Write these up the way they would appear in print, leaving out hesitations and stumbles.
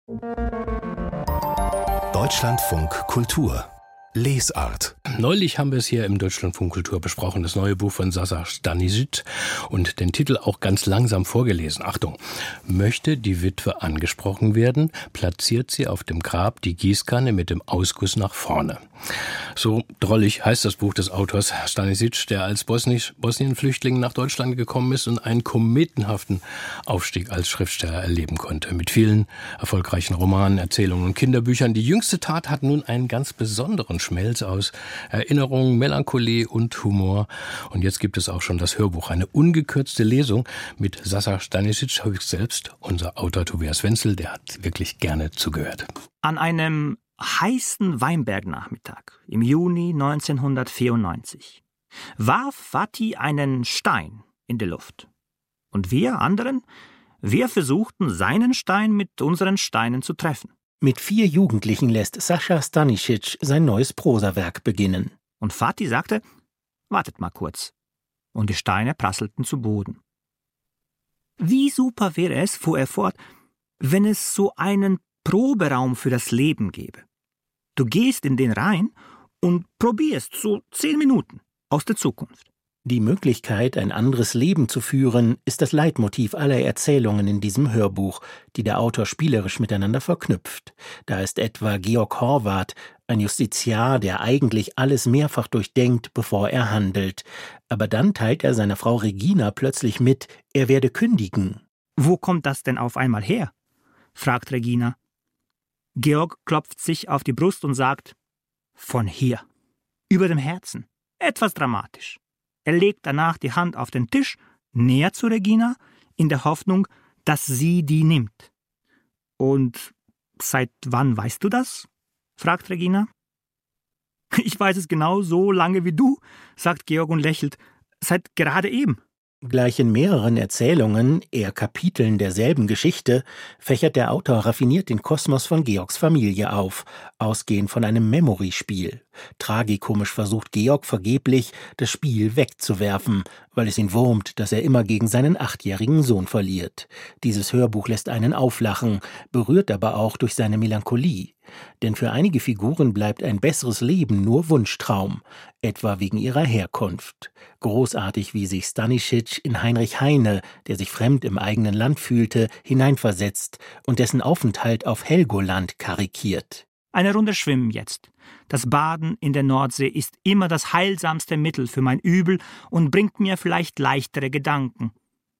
Deutschlandfunk Kultur Lesart. Neulich haben wir es hier im Deutschlandfunk Kultur besprochen, das neue Buch von Sascha Stanisic und den Titel auch ganz langsam vorgelesen. Achtung, möchte die Witwe angesprochen werden, platziert sie auf dem Grab die Gießkanne mit dem Ausguss nach vorne. So drollig heißt das Buch des Autors Stanisic, der als Bosnien-Flüchtling nach Deutschland gekommen ist und einen kometenhaften Aufstieg als Schriftsteller erleben konnte. Mit vielen erfolgreichen Romanen, Erzählungen und Kinderbüchern. Die jüngste Tat hat nun einen ganz besonderen Schmelz aus Erinnerung, Melancholie und Humor. Und jetzt gibt es auch schon das Hörbuch. Eine ungekürzte Lesung mit Sascha Stanisic höchst selbst. Unser Autor Tobias Wenzel, der hat wirklich gerne zugehört. An einem heißen Weinbergnachmittag im Juni 1994 warf Vati einen Stein in die Luft. Und wir anderen, wir versuchten, seinen Stein mit unseren Steinen zu treffen. Mit 4 Jugendlichen lässt Sascha Stanisic sein neues Prosawerk beginnen. Und Vati sagte, wartet mal kurz. Und die Steine prasselten zu Boden. Wie super wäre es, fuhr er fort, wenn es so einen Proberaum für das Leben gäbe. Du gehst in den rein und probierst so 10 Minuten aus der Zukunft. Die Möglichkeit, ein anderes Leben zu führen, ist das Leitmotiv aller Erzählungen in diesem Hörbuch, die der Autor spielerisch miteinander verknüpft. Da ist etwa Georg Horvath, ein Justiziar, der eigentlich alles mehrfach durchdenkt, bevor er handelt. Aber dann teilt er seiner Frau Regina plötzlich mit, er werde kündigen. Wo kommt das denn auf einmal her? Fragt Regina. Georg klopft sich auf die Brust und sagt, von hier, über dem Herzen, etwas dramatisch. Er legt danach die Hand auf den Tisch, näher zu Regina, in der Hoffnung, dass sie die nimmt. Und seit wann weißt du das? Fragt Regina. Ich weiß es genau so lange wie du, sagt Georg und lächelt, seit gerade eben. Gleich in mehreren Erzählungen, eher Kapiteln derselben Geschichte, fächert der Autor raffiniert den Kosmos von Georgs Familie auf, ausgehend von einem Memory-Spiel. Tragikomisch versucht Georg vergeblich, das Spiel wegzuwerfen, weil es ihn wurmt, dass er immer gegen seinen 8-jährigen Sohn verliert. Dieses Hörbuch lässt einen auflachen, berührt aber auch durch seine Melancholie. Denn für einige Figuren bleibt ein besseres Leben nur Wunschtraum, etwa wegen ihrer Herkunft. Großartig, wie sich Stanisic in Heinrich Heine, der sich fremd im eigenen Land fühlte, hineinversetzt und dessen Aufenthalt auf Helgoland karikiert. Eine Runde schwimmen jetzt. Das Baden in der Nordsee ist immer das heilsamste Mittel für mein Übel und bringt mir vielleicht leichtere Gedanken.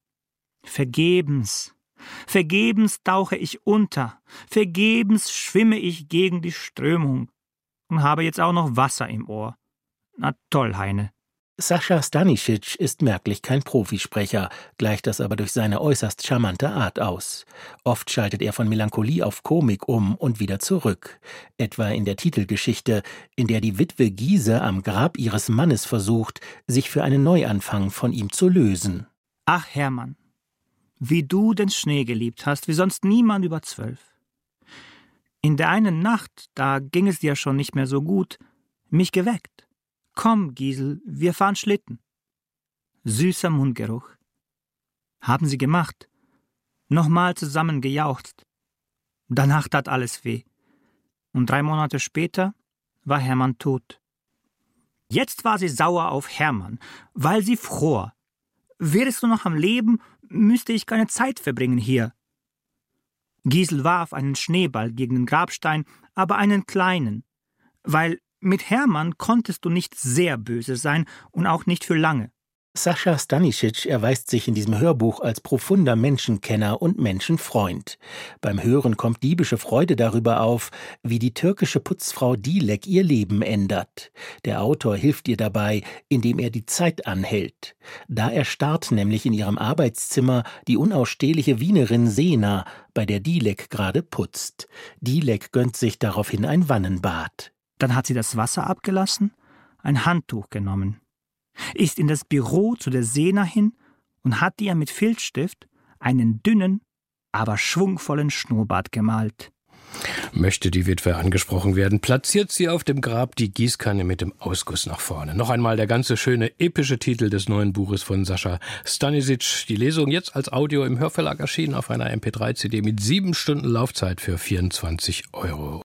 Vergebens tauche ich unter, vergebens schwimme ich gegen die Strömung und habe jetzt auch noch Wasser im Ohr. Na toll, Heine. Sascha Stanisic ist merklich kein Profisprecher, gleicht das aber durch seine äußerst charmante Art aus. Oft schaltet er von Melancholie auf Komik um und wieder zurück. Etwa in der Titelgeschichte, in der die Witwe Giese am Grab ihres Mannes versucht, sich für einen Neuanfang von ihm zu lösen. Ach, Hermann, wie du den Schnee geliebt hast, wie sonst niemand über 12. In der einen Nacht, da ging es dir schon nicht mehr so gut, mich geweckt. Komm, Giesel, wir fahren Schlitten. Süßer Mundgeruch. Haben sie gemacht. Nochmal zusammen gejauchzt. Danach tat alles weh. Und 3 Monate später war Hermann tot. Jetzt war sie sauer auf Hermann, weil sie fror. Wärest du noch am Leben, müsste ich keine Zeit verbringen hier. Giesel warf einen Schneeball gegen den Grabstein, aber einen kleinen, weil mit Hermann konntest du nicht sehr böse sein und auch nicht für lange. Sascha Stanisic erweist sich in diesem Hörbuch als profunder Menschenkenner und Menschenfreund. Beim Hören kommt diebische Freude darüber auf, wie die türkische Putzfrau Dilek ihr Leben ändert. Der Autor hilft ihr dabei, indem er die Zeit anhält. Da erstarrt nämlich in ihrem Arbeitszimmer die unausstehliche Wienerin Sena, bei der Dilek gerade putzt. Dilek gönnt sich daraufhin ein Wannenbad. Dann hat sie das Wasser abgelassen, ein Handtuch genommen, ist in das Büro zu der Sena hin und hat ihr mit Filzstift einen dünnen, aber schwungvollen Schnurrbart gemalt. Möchte die Witwe angesprochen werden, platziert sie auf dem Grab die Gießkanne mit dem Ausguss nach vorne. Noch einmal der ganze schöne, epische Titel des neuen Buches von Sascha Stanisic. Die Lesung jetzt als Audio im Hörverlag erschienen auf einer MP3-CD mit 7 Stunden Laufzeit für 24 €.